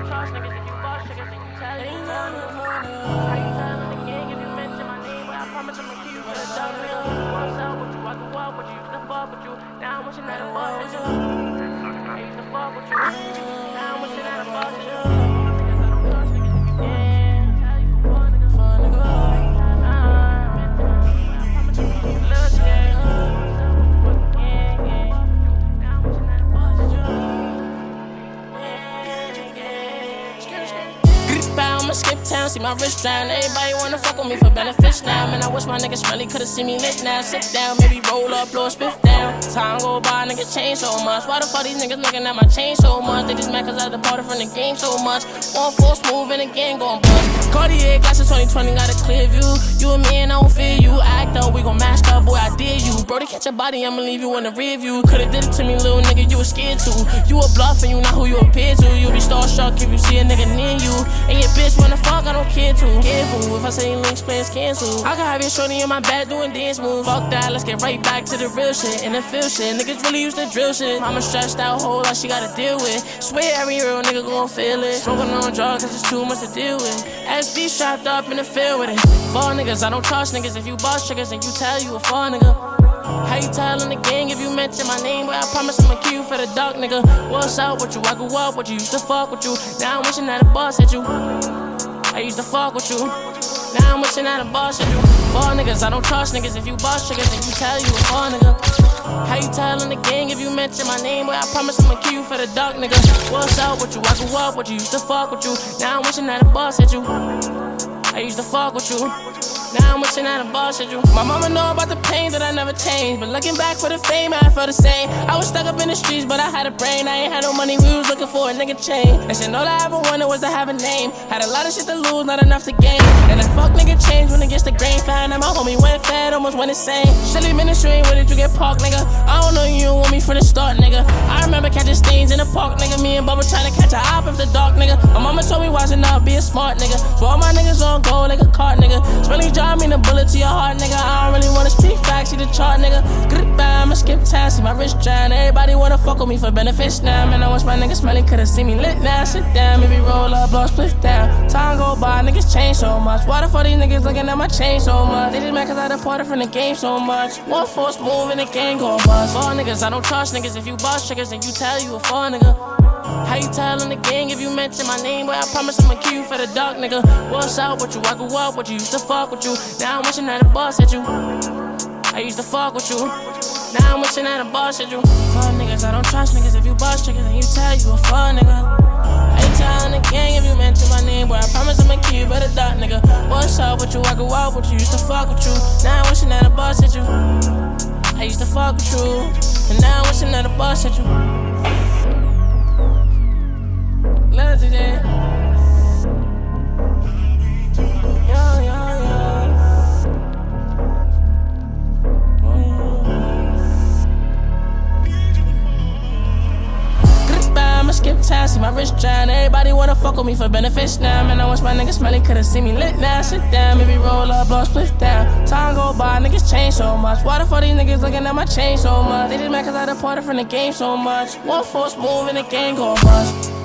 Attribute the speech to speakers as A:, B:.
A: trust niggas if you boss niggas and you tell you how you telling the gang if you mention my name, but I promise I'ma keep you for the dog nigga. What's up with you? I grew up with you, used to fuck with you. Now I'm wishing that I boss with you. I used to fuck with you. Now I'm wishing that I boss with you. Skip town, see my wrist down. Everybody wanna fuck with me for benefits now. Man, I wish my niggas smelly could've seen me lit now. Sit down, maybe roll up, blow a spiff down. Time go by, niggas change so much. Why the fuck these niggas looking at my chain so much? They just mad cause I departed from the game so much. One force move and again gon' bust. Cartier glasses 2020 got a clear view. You and me and I don't fear you. Act up, we gon' mash up, boy, I dare you. Brody, catch your body, I'ma leave you in the rear view. Could've did it to me, little nigga, you was scared too. You a bluff and you not who you appear to. You be starstruck if you see a nigga near you. And your bitch wanna fuck, I don't care too. Careful, if I say links, plans cancel. I can have your shorty in my bed doing dance moves. Fuck that, let's get right back to the real shit. And the feel shit, niggas really used to drill shit. Mama stressed out, whole lot she gotta deal with. Swear every real nigga gon' feel it. Smoking on drugs, cause it's too much to deal with. SB strapped up in the field with it. Fall niggas, I don't trust niggas. If you boss triggers and you tell you a fall nigga. How you telling the gang if you mention my name? But I promise I'ma kill you for the dark nigga. What's up with you? I grew up with you, used to fuck with you. Now I'm wishing that a boss hit you. I used to fuck with you. Now I'm wishing that a boss hit you. Fall niggas, I don't trust niggas. If you boss triggers and you tell you a fall nigga. How you telling the gang if you mention my name? But I promise I'ma kill you for the dark nigga. What's up with you? I grew up with you, used to fuck with you. Now I'm wishing that a boss hit you. I used to fuck with you. Now I'm wishing that a boss hit you. My mama know about the pain that I never changed. But looking back for the fame, I felt the same. I was stuck up in the streets, but I had a brain. I ain't had no money, we was looking for a nigga chain. And shit, all I ever wanted was to have a name. Had a lot of shit to lose, not enough to gain. And that fuck nigga changed when it gets the grain. Found out my homie went fed, almost went insane. Shelly ministry ain't where did you get parked, nigga? I don't know you want me from the start, nigga. I remember catching stains in the park, nigga. Me and Bubba trying to catch a op after dark, nigga. My mama told me watching out, be a smart nigga. So all my niggas on go like a cart, nigga. Spelling job mean a bullet to your heart, nigga. I don't really wanna speak facts, see the chart, nigga. Goodbye, I'ma skip town, see my wrist drown. Everybody wanna fuck with me for benefits now. Man, I wish my niggas smelly could've seen me lit now. Sit down, maybe roll up, blow split down. Time go by, niggas change so much. Why the fuck these niggas looking at my chain so much? They just mad cause I departed from the game so much. One force move and the gang gon' bust. Fall niggas, I don't trust niggas. If you boss triggers and you tell you a fall nigga. How you telling the gang if you mention my name? But I promise I'ma kill you for the dark nigga. What's up with you? I grew up with you, used to fuck with you. Now I'm wishing that a boss hit you. I used to fuck with you. Now I'm wishing that a boss hit you. Fall niggas, I don't trust niggas. If you boss triggers and you tell you a fall nigga. How you telling the gang if you mention my name? But I promise I'ma kill you for the dark nigga. What's up with you? I grew up with you, used to fuck with you. Now I'm wishing that a boss hit you. I used to fuck with you. And now I'm wishing that a boss hit you. Love today. Goodbye, I'ma skip town, see my wrist drown. Everybody wanna fuck with me for benefits now. Man, I wish my niggas smelly could've seen me lit now. Sit down, maybe roll up, blow split down. Time go by, niggas change so much. Why the fuck these niggas looking at my chain so much? They just mad cause I departed from the game so much. One force move and the gang gon' bust.